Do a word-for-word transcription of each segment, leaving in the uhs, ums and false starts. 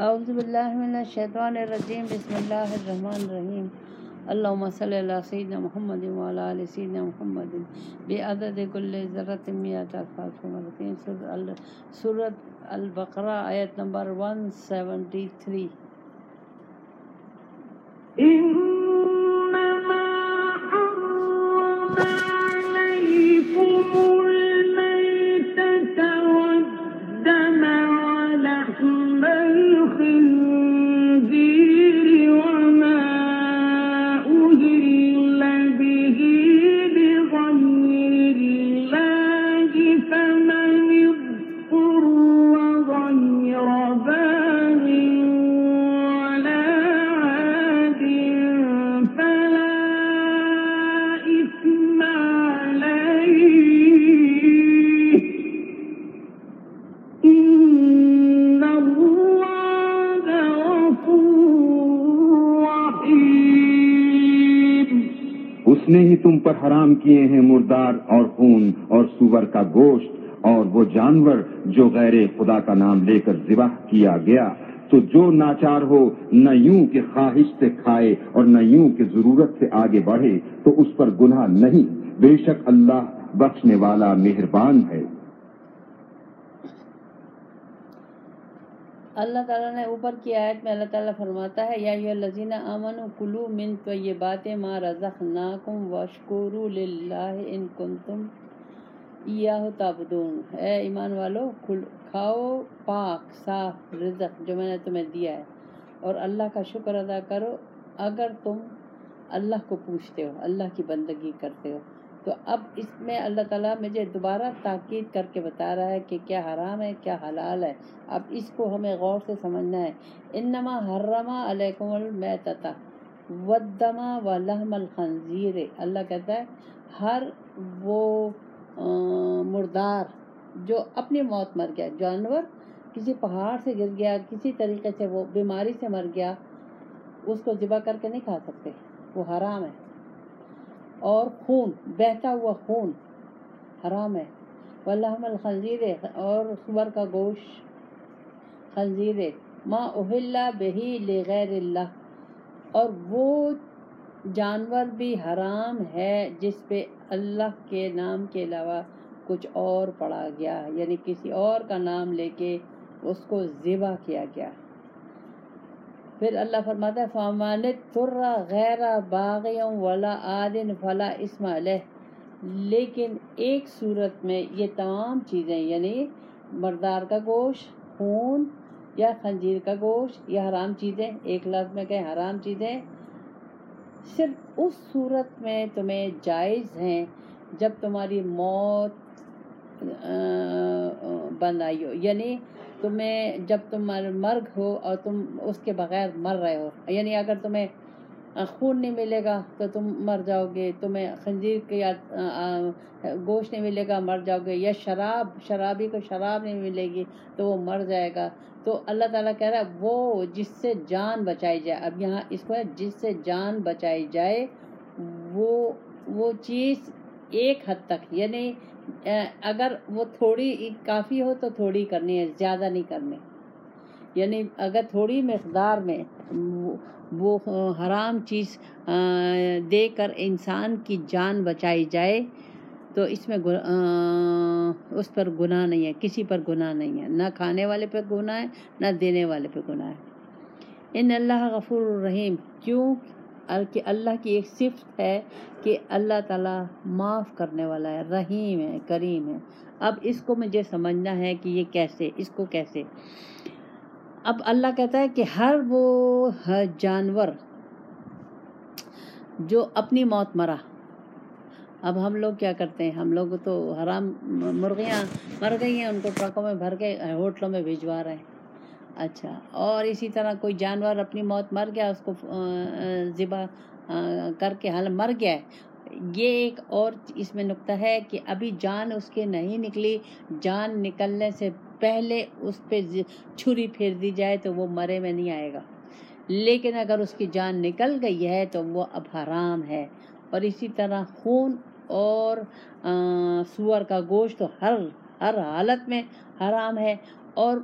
اعوذ باللہ من الشیطان الرجیم بسم اللہ الرحمن الرحیم اللہم صلی علی سیدنا محمد وعلی آل سیدنا محمد بعدد کل ذرۃ مئۃ الف مرتين. سورۃ البقرہ آیت نمبر ایک سو تہتر. اس نے ہی تم پر حرام کیے ہیں مردار اور خون اور سور کا گوشت اور وہ جانور جو غیر خدا کا نام لے کر ذبح کیا گیا. تو جو ناچار ہو نہ یوں کہ خواہش سے کھائے اور نہ یوں کہ ضرورت سے آگے بڑھے تو اس پر گناہ نہیں. بے شک اللہ بخشنے والا مہربان ہے. اللہ تعالیٰ نے اوپر کی آیت میں اللہ تعالیٰ فرماتا ہے یا ایھا الذین آمنوا کلوا من طیبات ما رزقناکم واشکروا للہ ان کنتم ایاہ تعبدون. اے ایمان والو کھاؤ پاک صاف رزق جو میں نے تمہیں دیا ہے اور اللہ کا شکر ادا کرو اگر تم اللہ کو پوچھتے ہو، اللہ کی بندگی کرتے ہو. تو اب اس میں اللہ تعالیٰ مجھے دوبارہ تاکید کر کے بتا رہا ہے کہ کیا حرام ہے کیا حلال ہے. اب اس کو ہمیں غور سے سمجھنا ہے. انما حرم علیکم المیتۃ والدم ولحم الخنزیر. اللہ کہتا ہے ہر وہ مردار جو اپنی موت مر گیا، جانور کسی پہاڑ سے گر گیا، کسی طریقے سے وہ بیماری سے مر گیا، اس کو ذبح کر کے نہیں کھا سکتے، وہ حرام ہے. اور خون، بہتا ہوا خون حرام ہے. واللحم الخنزیر، اور سور کا گوشت خنزیر. ما اہل بہ لغیر اللہ، اور وہ جانور بھی حرام ہے جس پہ اللہ کے نام کے علاوہ کچھ اور پڑا گیا، یعنی کسی اور کا نام لے کے اس کو ذبح کیا گیا. پھر اللہ فرماتا ہے فَمَنِ اضْطُرَّ غَيْرَ بَاغٍ وَلَا عَادٍ فَلَا إِثْمَ عَلَيْهِ. لیکن ایک صورت میں یہ تمام چیزیں، یعنی مردار کا گوشت، خون یا خنزیر کا گوشت، یہ حرام چیزیں، ایک لفظ میں کہیں حرام چیزیں، صرف اس صورت میں تمہیں جائز ہیں جب تمہاری موت بند آئی ہو، یعنی تمہیں جب تم مرگ ہو اور تم اس کے بغیر مر رہے ہو. یعنی اگر تمہیں خون نہیں ملے گا تو تم مر جاؤ گے، تمہیں خنزیر کا گوشت نہیں ملے گا مر جاؤ گے، یا شراب شرابی کو شراب نہیں ملے گی تو وہ مر جائے گا. تو اللہ تعالیٰ کہہ رہا ہے وہ جس سے جان بچائی جائے. اب یہاں اس کو ہے جس سے جان بچائی جائے، وہ وہ چیز ایک حد تک، یعنی اگر وہ تھوڑی کافی ہو تو تھوڑی کرنی ہے، زیادہ نہیں کرنی. یعنی اگر تھوڑی مقدار میں وہ حرام چیز دے کر انسان کی جان بچائی جائے تو اس میں اس پر گناہ نہیں ہے، کسی پر گناہ نہیں ہے، نہ کھانے والے پہ گناہ ہے نہ دینے والے پہ گناہ ہے. ان اللہ غفور الرحیم، کیوں کہ اللہ کی ایک صفت ہے کہ اللہ تعالیٰ معاف کرنے والا ہے، رحیم ہے، کریم ہے. اب اس کو مجھے سمجھنا ہے کہ یہ کیسے، اس کو کیسے. اب اللہ کہتا ہے کہ ہر وہ جانور جو اپنی موت مرا. اب ہم لوگ کیا کرتے ہیں، ہم لوگ تو حرام مرغیاں مر گئی ہیں، ان کو ٹرکوں میں بھر کے ہوٹلوں میں بھجوا رہے ہیں. اچھا، اور اسی طرح کوئی جانور اپنی موت مر گیا، اس کو ذبح کر کے حال مر گیا ہے. یہ ایک اور اس میں نقطہ ہے کہ ابھی جان اس کے نہیں نکلی، جان نکلنے سے پہلے اس پہ چھری پھیر دی جائے تو وہ مرے میں نہیں آئے گا. لیکن اگر اس کی جان نکل گئی ہے تو وہ اب حرام ہے. اور اسی طرح خون اور سور کا گوشت تو ہر ہر حالت میں حرام ہے. اور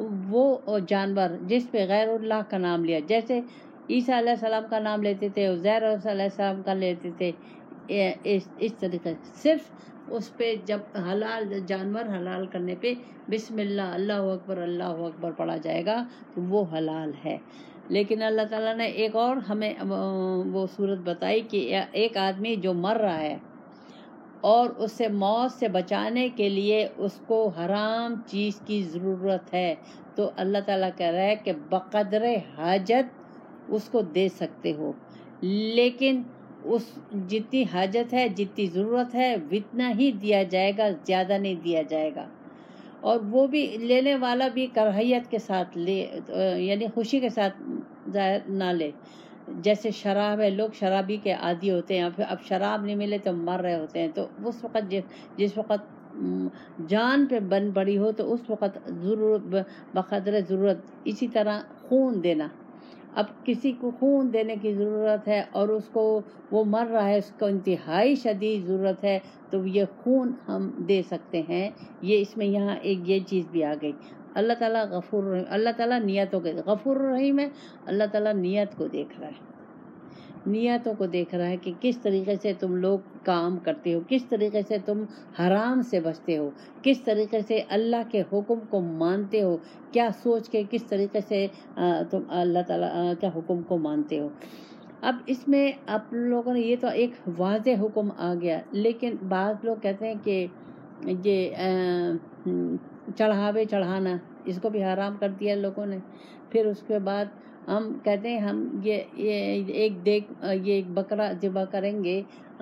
وہ جانور جس پہ غیر اللہ کا نام لیا، جیسے عیسیٰ علیہ السلام کا نام لیتے تھے، عزیر علیہ السلام کا لیتے تھے، اس اس طریقے سے صرف اس پہ جب حلال جانور حلال کرنے پہ بسم اللہ اللہ اکبر اللہ اکبر پڑھا جائے گا تو وہ حلال ہے۔ لیکن اللہ تعالیٰ نے ایک اور ہمیں وہ صورت بتائی کہ ایک آدمی جو مر رہا ہے اور اس سے موت سے بچانے کے لیے اس کو حرام چیز کی ضرورت ہے، تو اللہ تعالیٰ کہہ رہا ہے کہ بقدر حاجت اس کو دے سکتے ہو، لیکن اس جتنی حاجت ہے جتنی ضرورت ہے اتنا ہی دیا جائے گا، زیادہ نہیں دیا جائے گا۔ اور وہ بھی لینے والا بھی کراہیت کے ساتھ لے، یعنی خوشی کے ساتھ ظاہر نہ لے۔ جیسے شراب ہے، لوگ شرابی کے عادی ہوتے ہیں، اب شراب نہیں ملے تو مر رہے ہوتے ہیں، تو اس وقت جس وقت جان پہ بن پڑی ہو تو اس وقت ضرورت بقدر ضرورت۔ اسی طرح خون دینا، اب کسی کو خون دینے کی ضرورت ہے اور اس کو وہ مر رہا ہے، اس کو انتہائی شدید ضرورت ہے، تو یہ خون ہم دے سکتے ہیں۔ یہ اس میں یہاں ایک یہ چیز بھی آ گئی۔ اللہ تعالیٰ غفور رحیم، اللہ تعالیٰ نیتوں کے غفور رحیم ہے، اللہ تعالیٰ نیت کو دیکھ رہا ہے، نیتوں کو دیکھ رہا ہے کہ کس طریقے سے تم لوگ کام کرتے ہو، کس طریقے سے تم حرام سے بچتے ہو، کس طریقے سے اللہ کے حکم کو مانتے ہو، کیا سوچ کے کس طریقے سے تم اللہ تعالیٰ کے حکم کو مانتے ہو۔ اب اس میں آپ لوگوں نے یہ تو ایک واضح حکم آ گیا، لیکن بعض لوگ کہتے ہیں کہ یہ چڑھاوے چڑھانا اس کو بھی حرام کر دیا لوگوں نے۔ پھر اس کے بعد ہم کہتے ہیں ہم یہ یہ ایک دیکھ یہ ایک بکرا ذبح کریں گے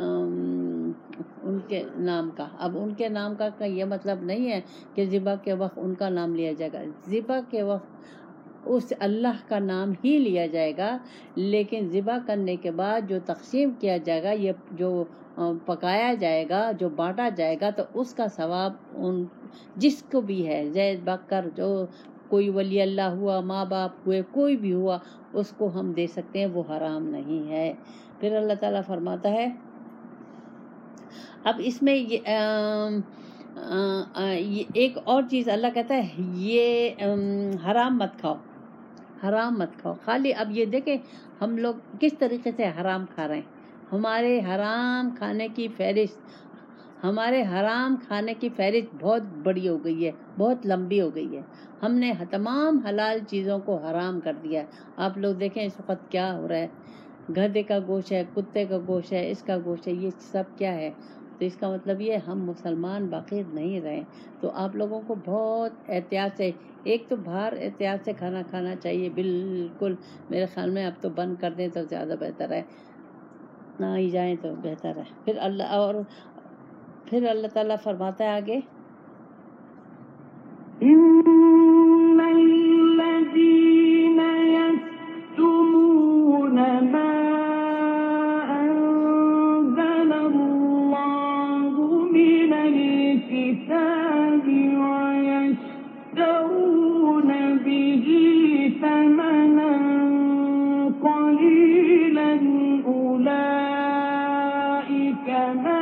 ان کے نام کا۔ اب ان کے نام کا یہ مطلب نہیں ہے کہ ذبح کے وقت ان کا نام لیا جائے گا، ذبح کے وقت اس اللہ کا نام ہی لیا جائے گا، لیکن ذبح کرنے کے بعد جو تقسیم کیا جائے گا، یہ جو پکایا جائے گا، جو بانٹا جائے گا، تو اس کا ثواب ان جس کو بھی ہے، زید بکر جو کوئی ولی اللہ ہوا، ماں باپ ہوئے، کوئی بھی ہوا، اس کو ہم دے سکتے ہیں، وہ حرام نہیں ہے۔ پھر اللہ تعالیٰ فرماتا ہے، اب اس میں یہ ایک اور چیز اللہ کہتا ہے، یہ حرام مت کھاؤ، حرام مت کھاؤ۔ خالی اب یہ دیکھیں ہم لوگ کس طریقے سے حرام کھا رہے ہیں۔ ہمارے حرام کھانے کی فہرست ہمارے حرام کھانے کی فہرست بہت بڑی ہو گئی ہے، بہت لمبی ہو گئی ہے۔ ہم نے تمام حلال چیزوں کو حرام کر دیا ہے۔ آپ لوگ دیکھیں اس وقت کیا ہو رہا ہے، گدھے کا گوشت ہے، کتے کا گوشت ہے، اس کا گوشت ہے، یہ سب کیا ہے؟ تو اس کا مطلب یہ ہم مسلمان باقی نہیں رہے۔ تو آپ لوگوں کو بہت احتیاط سے، ایک تو باہر احتیاط سے کھانا کھانا چاہیے، بالکل میرے خیال میں اب تو بند کر دیں تو زیادہ بہتر ہے، نہ ہی جائیں تو بہتر ہے۔ پھر اللہ اور پھر اللہ تعالیٰ فرماتا ہے آگے، ان الذین یکتمون ما انزل اللہ من الکتاب ویشترون به ثمنا قلیلا اولئک ما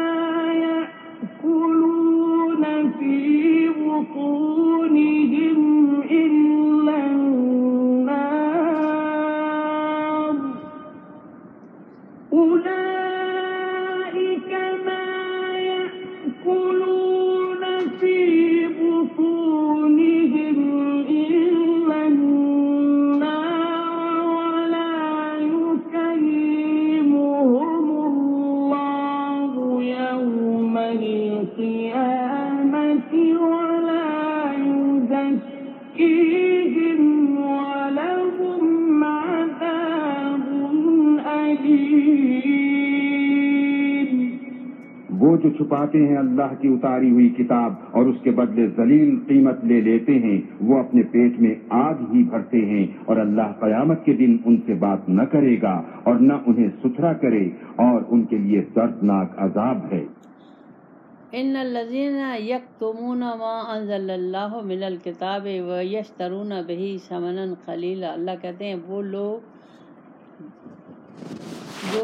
وہ جو چھپاتے ہیں اللہ کی اتاری ہوئی کتاب اور اس کے بدلے ذلیل قیمت لے لیتے ہیں، وہ اپنے پیٹ میں آگ ہی بھرتے ہیں، اور اللہ قیامت کے دن ان سے بات نہ کرے گا اور نہ انہیں ستھرا کرے، اور ان کے لیے دردناک عذاب ہے۔ ان الذین یکتمون ما انزل اللہ من الکتاب ویشترون به ثمنا قلیلا، اللہ کہتے ہیں وہ لوگ جو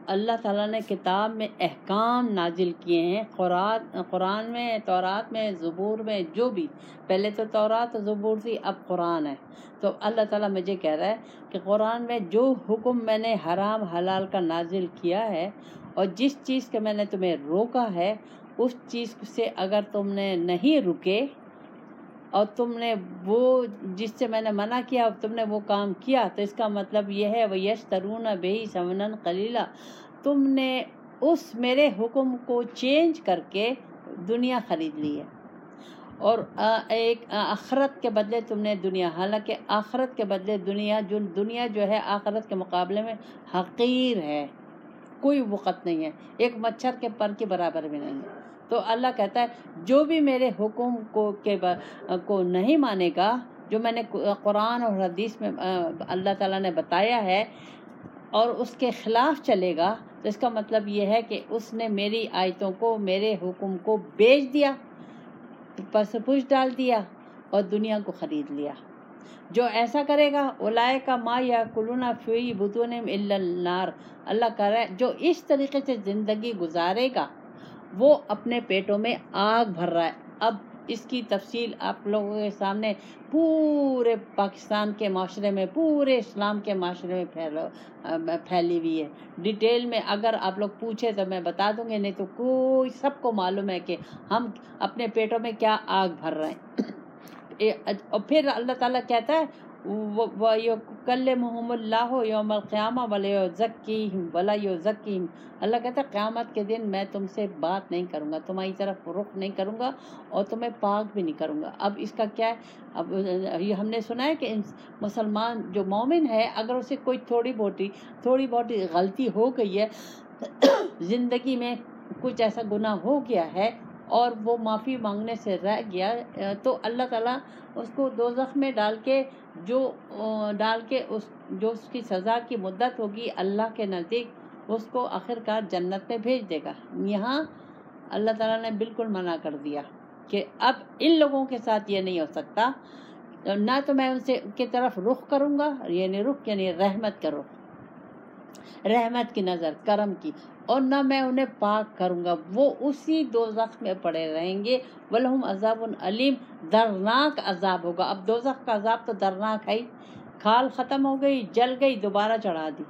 اللہ تعالیٰ نے کتاب میں احکام نازل کیے ہیں، قرآن قرآن میں، تورات میں، زبور میں، جو بھی پہلے تو تورات و زبور تھی، اب قرآن ہے. تو اللہ تعالیٰ مجھے کہہ رہا ہے کہ قرآن میں جو حکم میں نے حرام حلال کا نازل کیا ہے اور جس چیز کے میں نے تمہیں روکا ہے، اس چیز سے اگر تم نے نہیں رکے اور تم نے وہ جس سے میں نے منع کیا تم نے وہ کام کیا، تو اس کا مطلب یہ ہے وَيَشْتَرُونَ بِهِ ثَمَنًا قَلِيلًا، تم نے اس میرے حکم کو چینج کر کے دنیا خرید لی ہے اور ایک آخرت کے بدلے تم نے دنیا، حالانکہ آخرت کے بدلے دنیا جو دنیا جو ہے آخرت کے مقابلے میں حقیر ہے، کوئی وقت نہیں ہے، ایک مچھر کے پر کے برابر بھی نہیں ہے. تو اللہ کہتا ہے جو بھی میرے حکم کو کے کو نہیں مانے گا، جو میں نے قرآن اور حدیث میں اللہ تعالیٰ نے بتایا ہے اور اس کے خلاف چلے گا، تو اس کا مطلب یہ ہے کہ اس نے میری آیتوں کو، میرے حکم کو بیچ دیا، پس پوچھ ڈال دیا اور دنیا کو خرید لیا. جو ایسا کرے گا اولئک ما یاکلون فی بطونہم الا النار، اللہ کہہ رہا ہے جو اس طریقے سے زندگی گزارے گا وہ اپنے پیٹوں میں آگ بھر رہا ہے. اب اس کی تفصیل آپ لوگوں کے سامنے پورے پاکستان کے معاشرے میں، پورے اسلام کے معاشرے میں پھیلو پھیلی ہوئی ہے. ڈیٹیل میں اگر آپ لوگ پوچھے تو میں بتا دوں گی، نہیں تو کوئی سب کو معلوم ہے کہ ہم اپنے پیٹوں میں کیا آگ بھر رہے ہیں. اور پھر اللہ تعالیٰ کہتا ہے وَيُكَلِّمُهُمُ اللَّهُ يَوْمَ الْقِيَامَةِ وَلَا يُزَكِّيهِمْ وَلَا يُزَكِّيهِمْ، اللہ کہتا ہے قیامت کے دن میں تم سے بات نہیں کروں گا، تمہاری طرف رخ نہیں کروں گا اور تمہیں پاک بھی نہیں کروں گا. اب اس کا کیا ہے؟ اب یہ ہم نے سنا ہے کہ مسلمان جو مومن ہے اگر اسے کوئی تھوڑی بہت تھوڑی بہت غلطی ہو گئی ہے، زندگی میں کچھ ایسا گناہ ہو گیا ہے اور وہ معافی مانگنے سے رہ گیا، تو اللہ تعالیٰ اس کو دوزخ میں ڈال کے جو ڈال کے اس جو اس کی سزا کی مدت ہوگی اللہ کے نزدیک اس کو آخرکار جنت میں بھیج دے گا. یہاں اللہ تعالیٰ نے بالکل منع کر دیا کہ اب ان لوگوں کے ساتھ یہ نہیں ہو سکتا، نہ تو میں ان سے کی طرف رخ کروں گا، یعنی رخ یعنی رحمت کا رخ، رحمت کی نظر، کرم کی، اور نہ میں انہیں پاک کروں گا، وہ اسی دوزخ میں پڑے رہیں گے. وَلَهُمْ عَذَابٌ علیم، دردناک عذاب ہوگا. اب دوزخ کا عذاب تو دردناک ہے، کھال ختم ہو گئی، جل گئی، دوبارہ چڑھا دی.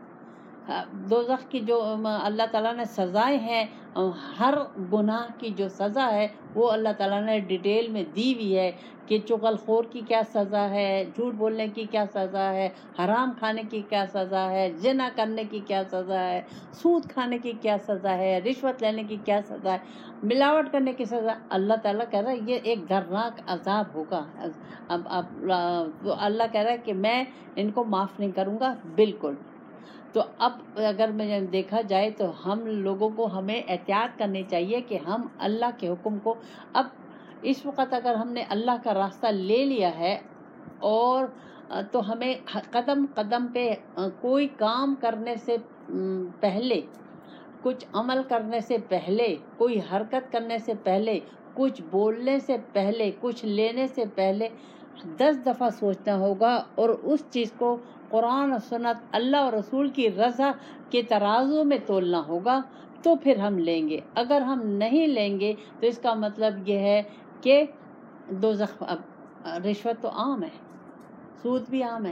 دوزخ کی جو اللہ تعالیٰ نے سزائیں ہیں، ہر گناہ کی جو سزا ہے وہ اللہ تعالیٰ نے ڈیٹیل میں دی ہوئی ہے کہ چغل خور کی کیا سزا ہے، جھوٹ بولنے کی کیا سزا ہے، حرام کھانے کی کیا سزا ہے، زنا کرنے کی کیا سزا ہے، سود کھانے کی کیا سزا ہے، رشوت لینے کی کیا سزا ہے، ملاوٹ کرنے کی سزا. اللہ تعالیٰ کہہ رہا ہے یہ ایک دردناک عذاب ہوگا. اب اب اللہ کہہ رہا ہے کہ میں ان کو معاف نہیں کروں گا بالکل. تو اب اگر میں دیکھا جائے تو ہم لوگوں کو ہمیں احتیاط کرنی چاہیے کہ ہم اللہ کے حکم کو، اب اس وقت اگر ہم نے اللہ کا راستہ لے لیا ہے اور تو ہمیں قدم قدم پہ کوئی کام کرنے سے پہلے، کچھ عمل کرنے سے پہلے، کوئی حرکت کرنے سے پہلے، کچھ بولنے سے پہلے، کچھ لینے سے پہلے دس دفعہ سوچنا ہوگا اور اس چیز کو قرآن و سنت، اللہ اور رسول کی رضا کے ترازو میں تولنا ہوگا، تو پھر ہم لیں گے. اگر ہم نہیں لیں گے تو اس کا مطلب یہ ہے کہ دوزخ. اب رشوت تو عام ہے، سود بھی عام ہے،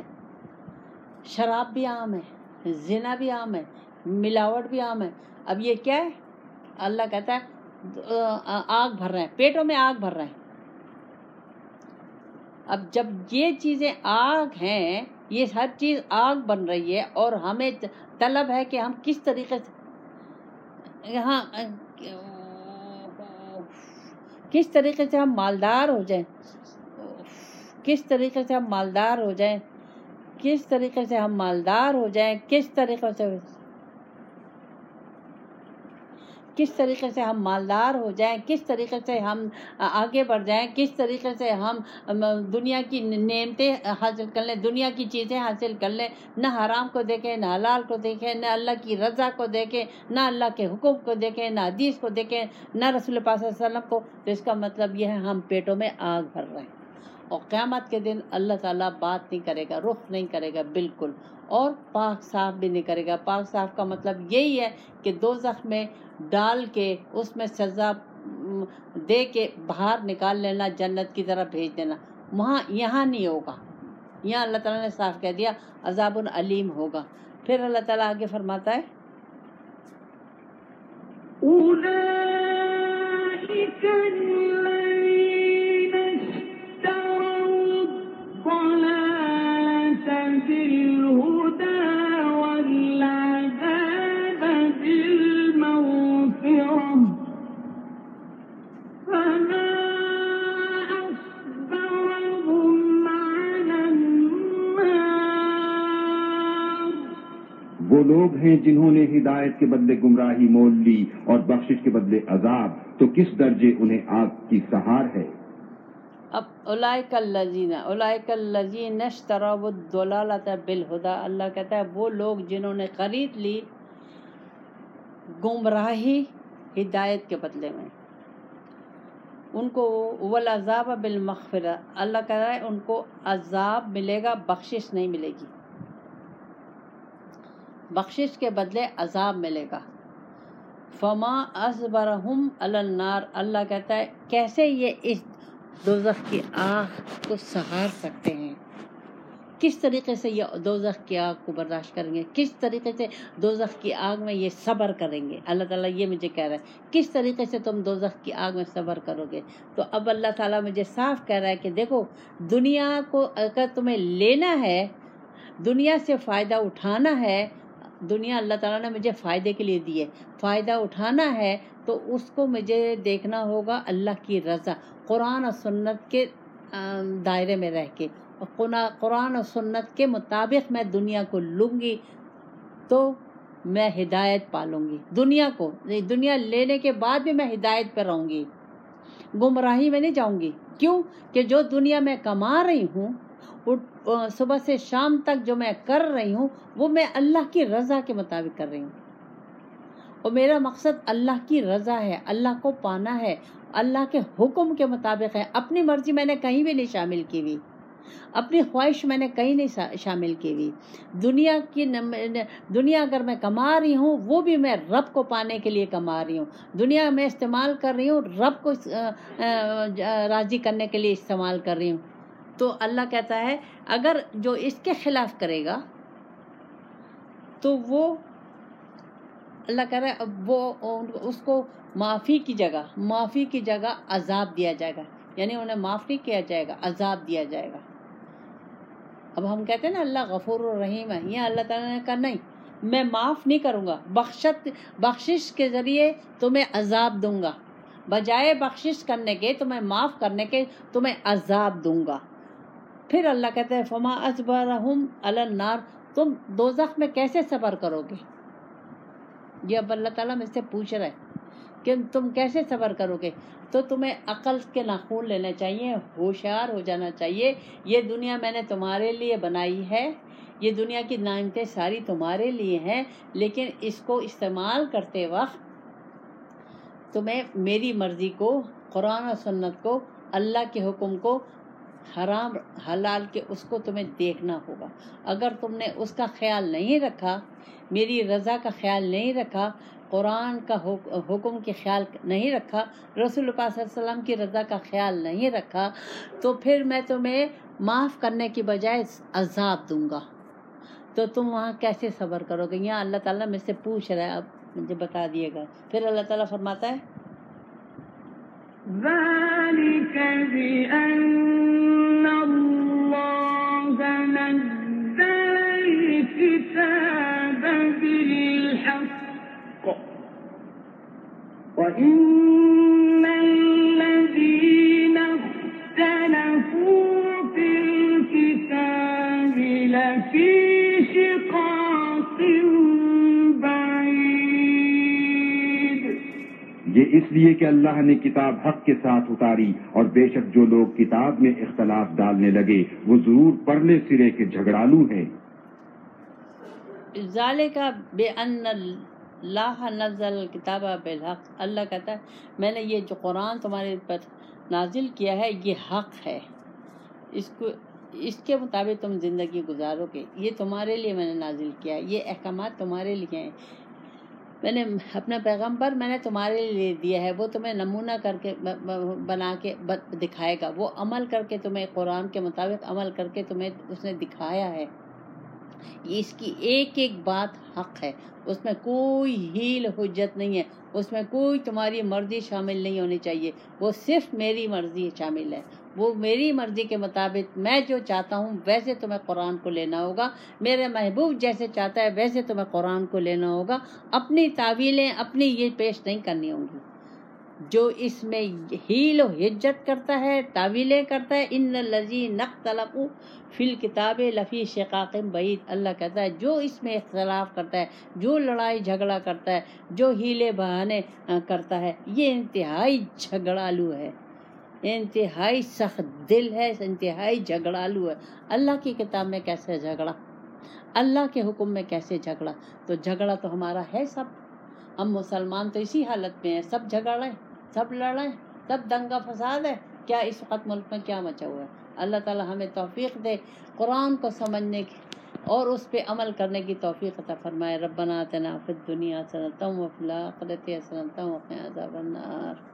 شراب بھی عام ہے، زنا بھی عام ہے، ملاوٹ بھی عام ہے. اب یہ کیا ہے؟ اللہ کہتا ہے آگ بھر رہے ہیں، پیٹوں میں آگ بھر رہے ہیں. اب جب یہ چیزیں آگ ہیں، یہ ہر چیز آگ بن رہی ہے اور ہمیں طلب ہے کہ ہم کس طریقے سے یہاں کس طریقے سے ہم مالدار ہو جائیں، کس طریقے سے ہم مالدار ہو جائیں کس طریقے سے ہم مالدار ہو جائیں کس طریقے سے کس طریقے سے ہم مالدار ہو جائیں کس طریقے سے ہم آگے بڑھ جائیں، کس طریقے سے ہم دنیا کی نعمتیں حاصل کر لیں، دنیا کی چیزیں حاصل کر لیں، نہ حرام کو دیکھیں، نہ حلال کو دیکھیں، نہ اللہ کی رضا کو دیکھیں، نہ اللہ کے حکم کو دیکھیں، نہ حدیث کو دیکھیں، نہ رسول پاک صلی اللہ علیہ وسلم کو. تو اس کا مطلب یہ ہے ہم پیٹوں میں آگ بھر رہے ہیں. اور قیامت کے دن اللہ تعالیٰ بات نہیں کرے گا، رخ نہیں کرے گا بالکل، اور پاک صاف بھی نہیں کرے گا۔ پاک صاف کا مطلب یہی ہے کہ دوزخ میں ڈال کے اس میں سزا دے کے باہر نکال لینا، جنت کی طرف بھیج دینا، وہاں یہاں نہیں ہوگا۔ یہاں اللہ تعالیٰ نے صاف کہہ دیا عذاب علیم ہوگا۔ پھر اللہ تعالیٰ آگے فرماتا ہے أولئك الذين اشتروا الضلالة بالهدى والعذاب بالمغفرة فما أصبرهم على النار۔ وہ لوگ ہیں جنہوں نے ہدایت کے بدلے گمراہی مول لی اور بخشش کے بدلے عذاب، تو کس درجے انہیں آگ کی سہار ہے۔ اب اولئک الذین اولئک الذین اشتروا الضلالۃ بالہدی، اللہ کہتا ہے وہ لوگ جنہوں نے خرید لی گمراہی ہدایت کے بدلے میں، ان کو والعذاب بالمغفرہ، اللہ کہتا ہے ان کو عذاب ملے گا، بخشش نہیں ملے گی، بخشش کے بدلے عذاب ملے گا۔ فما اصبرہم علی النار، اللہ کہتا ہے کیسے یہ اس دوزخ کی آگ کو سہار سکتے ہیں، کس طریقے سے یہ دوزخ کی آگ کو برداشت کریں گے، کس طریقے سے دوزخ کی آگ میں یہ صبر کریں گے۔ اللہ تعالیٰ یہ مجھے کہہ رہا ہے کس طریقے سے تم دوزخ کی آگ میں صبر کرو گے۔ تو اب اللہ تعالیٰ مجھے صاف کہہ رہا ہے کہ دیکھو دنیا کو اگر تمہیں لینا ہے، دنیا سے فائدہ اٹھانا ہے، دنیا اللہ تعالیٰ نے مجھے فائدے کے لیے دی ہے، فائدہ اٹھانا ہے تو اس کو مجھے دیکھنا ہوگا اللہ کی رضا، قرآن اور سنت کے دائرے میں رہ کے، قرآن اور سنت کے مطابق میں دنیا کو لوں گی تو میں ہدایت پالوں گی۔ دنیا کو دنیا لینے کے بعد بھی میں ہدایت پہ رہوں گی، گمراہی میں نہیں جاؤں گی۔ کیوں کہ جو دنیا میں کما رہی ہوں، صبح سے شام تک جو میں کر رہی ہوں وہ میں اللہ کی رضا کے مطابق کر رہی ہوں، اور میرا مقصد اللہ کی رضا ہے، اللہ کو پانا ہے، اللہ کے حکم کے مطابق ہے۔ اپنی مرضی میں نے کہیں بھی نہیں شامل کی ہوئی، اپنی خواہش میں نے کہیں نہیں شامل کی ہوئی۔ دنیا کی دنیا اگر میں کما رہی ہوں وہ بھی میں رب کو پانے کے لیے کما رہی ہوں، دنیا میں استعمال کر رہی ہوں رب کو راضی کرنے کے لیے استعمال کر رہی ہوں۔ تو اللہ کہتا ہے اگر جو اس کے خلاف کرے گا تو وہ اللہ کہہ رہا ہے وہ اس کو معافی کی جگہ معافی کی جگہ عذاب دیا جائے گا، یعنی انہیں معاف نہیں کیا جائے گا، عذاب دیا جائے گا۔ اب ہم کہتے ہیں نا اللہ غفور الرحیم ہے، یہ اللہ تعالیٰ نے کہا نہیں، میں معاف نہیں کروں گا، بخشت بخشش کے ذریعے تمہیں عذاب دوں گا، بجائے بخشش کرنے کے تمہیں معاف کرنے کے تمہیں عذاب دوں گا۔ پھر اللہ کہتے ہیں فما اصبرہم علی النار، تم دوزخ میں کیسے صبر کرو گے؟ یہ اب اللہ تعالیٰ مجھ سے پوچھ رہا ہے کہ تم کیسے صبر کرو گے؟ تو تمہیں عقل کے ناخون لینے چاہیے، ہوشیار ہو جانا چاہیے۔ یہ دنیا میں نے تمہارے لیے بنائی ہے، یہ دنیا کی نعمتیں ساری تمہارے لیے ہیں، لیکن اس کو استعمال کرتے وقت تمہیں میری مرضی کو، قرآن و سنت کو، اللہ کے حکم کو، حرام حلال کے اس کو تمہیں دیکھنا ہوگا۔ اگر تم نے اس کا خیال نہیں رکھا، میری رضا کا خیال نہیں رکھا، قرآن کا حکم کے خیال نہیں رکھا، رسول اللہ صلی اللہ علیہ وسلم کی رضا کا خیال نہیں رکھا، تو پھر میں تمہیں معاف کرنے کی بجائے عذاب دوں گا۔ تو تم وہاں کیسے صبر کرو گے؟ یہاں اللہ تعالیٰ مجھ سے پوچھ رہا ہے، اب مجھے بتا دیے گا۔ پھر اللہ تعالیٰ فرماتا ہے ذلك بأن الله نزل الكتاب بالحق وإن الذين اختلفوا في الكتاب لفي شقاق بعيد۔ یہ اس لیے کہ اللہ نے کتاب حق کے ساتھ اتاری، اور بے شک جو لوگ کتاب میں اختلاف ڈالنے لگے وہ ضرور پرلے سرے کے جھگڑالو ہیں۔ ذالک بأن اللہ نزل الکتاب بالحق، اللہ کہتا ہے میں نے یہ جو قرآن تمہارے پر نازل کیا ہے یہ حق ہے، اس کو اس کے مطابق تم زندگی گزارو گے. یہ تمہارے لیے میں نے نازل کیا ہے، یہ احکامات تمہارے لیے ہیں. میں نے اپنا پیغمبر میں نے تمہارے لیے دیا ہے، وہ تمہیں نمونہ کر کے بنا کے دکھائے گا، وہ عمل کر کے تمہیں قرآن کے مطابق عمل کر کے تمہیں اس نے دکھایا ہے. اس کی ایک ایک بات حق ہے، اس میں کوئی ہیل حجت نہیں ہے، اس میں کوئی تمہاری مرضی شامل نہیں ہونی چاہیے. وہ صرف میری مرضی شامل ہے. وہ میری مرضی کے مطابق میں جو چاہتا ہوں ویسے تمہیں قرآن کو لینا ہوگا. میرے محبوب جیسے چاہتا ہے ویسے تمہیں قرآن کو لینا ہوگا. اپنی تعویلیں اپنی یہ پیش نہیں کرنی ہوں گی. جو اس میں ہیل و حجت کرتا ہے، تعویلیں کرتا ہے، ان الذین اختلفوا فی الکتاب لفی شقاق بعید. اللہ کہتا ہے جو اس میں اختلاف کرتا ہے، جو لڑائی جھگڑا کرتا ہے، جو ہیلے بہانے کرتا ہے، یہ انتہائی جھگڑالو ہے، انتہائی سخت دل ہے، انتہائی جھگڑالو ہے. اللہ کی کتاب میں کیسے جھگڑا، اللہ کے حکم میں کیسے جھگڑا؟ تو جھگڑا تو ہمارا ہے سب. ہم مسلمان تو اسی حالت میں ہیں، سب جھگڑے، سب لڑیں، سب دنگا فساد ہے. کیا اس وقت ملک میں کیا مچا ہوا ہے؟ اللہ تعالی ہمیں توفیق دے قرآن کو سمجھنے کی اور اس پہ عمل کرنے کی توفیق عطا فرمائے. ربنا آتنا فی الدنیا حسنۃ وفی الآخرۃ حسنۃ وقنا عذاب النار.